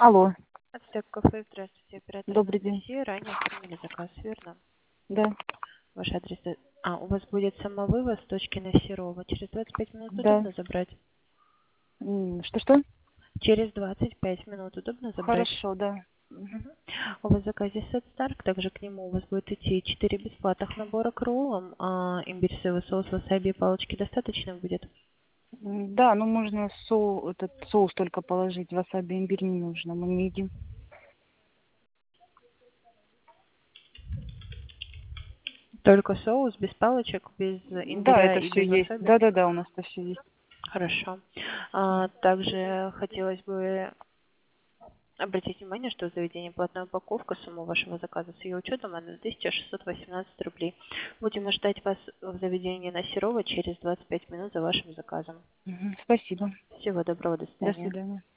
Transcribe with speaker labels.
Speaker 1: Алло,
Speaker 2: Ацтек кафе, здравствуйте, оператор
Speaker 1: добрый день.
Speaker 2: Анастасия. Ранее оформили заказ, верно?
Speaker 1: Да,
Speaker 2: Ваш адрес... у вас будет самовывоз с точки на Серова. Через 25 минут
Speaker 1: да.
Speaker 2: удобно забрать?
Speaker 1: Что-что?
Speaker 2: Через 25 минут удобно забрать?
Speaker 1: Хорошо, да. Мгм.
Speaker 2: Мгм. У вас в заказе сет Старк, также к нему у вас будет идти 4 бесплатных набора к роллам, имбирь, соевый соус, васаби и палочки достаточно будет?
Speaker 1: Да, ну можно этот соус только положить, васаби, имбирь не нужно, мы не едим.
Speaker 2: Только соус, без палочек, без
Speaker 1: Да,
Speaker 2: имбиря
Speaker 1: это
Speaker 2: и
Speaker 1: все
Speaker 2: без
Speaker 1: есть.
Speaker 2: васаби?
Speaker 1: Да-да-да, у нас это все есть.
Speaker 2: Хорошо. Также хотелось бы обратите внимание, что в заведении платная упаковка, сумма вашего заказа с ее учетом, она 1618 рублей. Будем ждать вас в заведении на Серова через 25 минут за вашим заказом.
Speaker 1: Спасибо.
Speaker 2: Всего доброго, до
Speaker 1: До
Speaker 2: свидания.
Speaker 1: свидания.